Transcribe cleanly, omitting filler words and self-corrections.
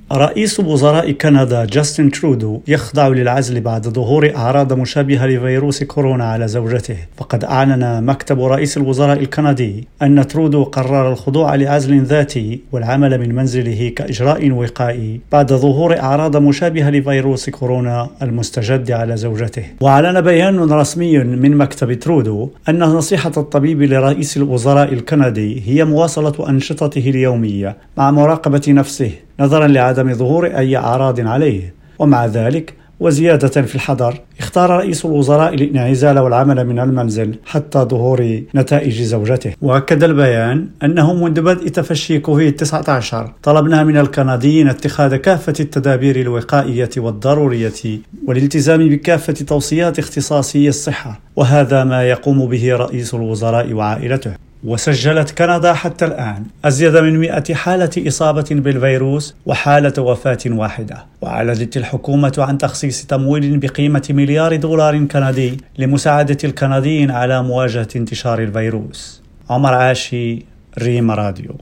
رئيس وزراء كندا جاستن ترودو يخضع للعزل بعد ظهور أعراض مشابهة لفيروس كورونا على زوجته. فقد أعلن مكتب رئيس الوزراء الكندي أن ترودو قرر الخضوع لعزل ذاتي والعمل من منزله كإجراء وقائي بعد ظهور أعراض مشابهة لفيروس كورونا المستجد على زوجته. وأعلن بيان رسمي من مكتب ترودو أن نصيحة الطبيب لرئيس الوزراء الكندي هي مواصلة أنشطته اليومية مع مراقبة نفسه نظرا لعدم ظهور أي أعراض عليه. ومع ذلك وزيادة في الحذر اختار رئيس الوزراء الانعزال والعمل من المنزل حتى ظهور نتائج زوجته. وأكد البيان أنه منذ بدء تفشي كوفيد-19 طلبنا من الكنديين اتخاذ كافة التدابير الوقائية والضرورية والالتزام بكافة توصيات اختصاصي الصحة، وهذا ما يقوم به رئيس الوزراء وعائلته. وسجلت كندا حتى الآن أزيد من 100 حالة إصابة بالفيروس وحالة وفاة واحدة. وأعلنت الحكومة عن تخصيص تمويل بقيمة $1,000,000,000 كندي لمساعدة الكنديين على مواجهة انتشار الفيروس. عمر عاشي، ريم راديو.